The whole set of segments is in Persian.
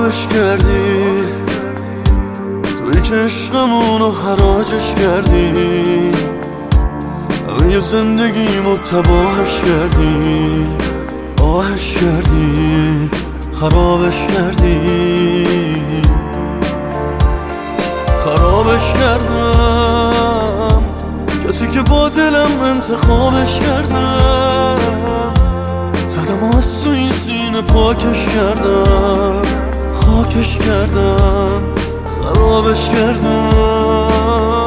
خرابش کردی، توی که عشقمونو حراجش کردی، همه زندگیمو تباهش کردی، آهش کردی، خرابش کردی. خرابش کردم، کسی که با دلم انتخابش کردم، زدم از تو این سینه پاکش کردم، خاکش کردم، خرابش کردم.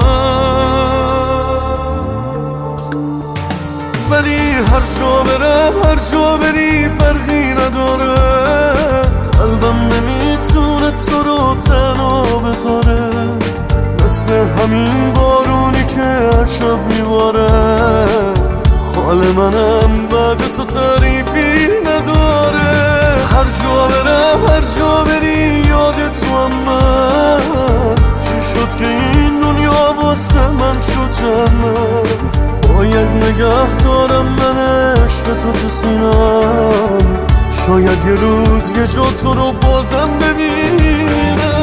ولی هر جا برم، هر جا بری فرقی نداره، قلبم نمیتونه تو رو تنها بذاره، مثل همین بارونی که هر شب میباره. حال منم بعد تو تعریفی نداره. هر جا برم، هر جا بری یاد تو هم من، چی شد که این دنیا واسه من شد جنت. باید نگه دارم من عشق تو سینم، شاید یه روز یه جا تو رو بازم ببینم.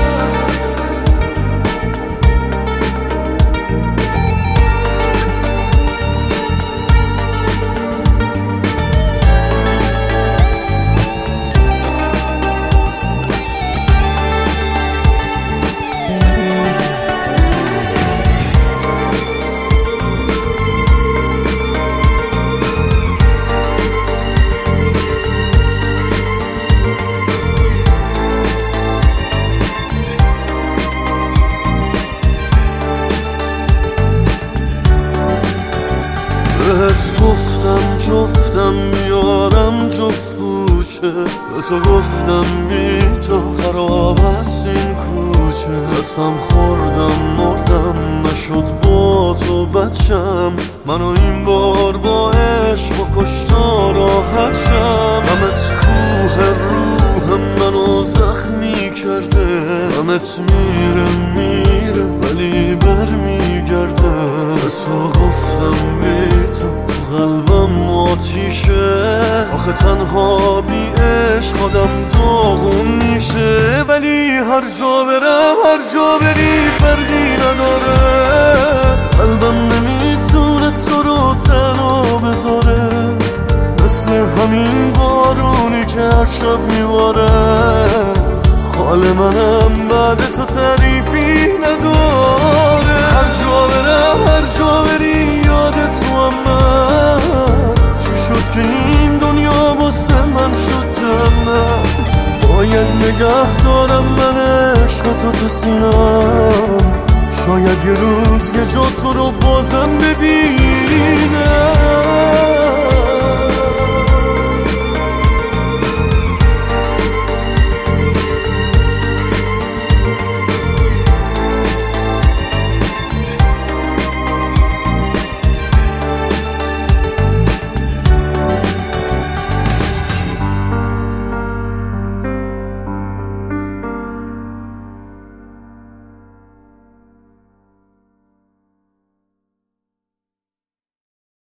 بهت گفتم جفتم میارم جفت کوچه، به تو گفتم بی تو خراب است این کوچه. قسم خوردم مردم نشد با تو بچم، منو این بار با عشق با کشتا راحت شم. غمت کوه روحم منو زخمی کرده، غمت میره ولی برمیگرده. به تو گفتم بی تو قلبم آتیشه، آخه تنها بی عشق آدم داغون میشه. ولی هر جا برم، هر جا بری فرقی نداره، قلبم نمیتونه تو رو تنها بذاره، مثل همین بارونی که هر شب میباره. حال منم بعد تو تعریفی نداره. هر جا برم، هر جا بری یاد تو هم من، چی شد که این دنیا واسه من شد جنت. باید نگه دارم من عشق تو سینم، شاید یه روز یه جا تو رو بازم ببینم.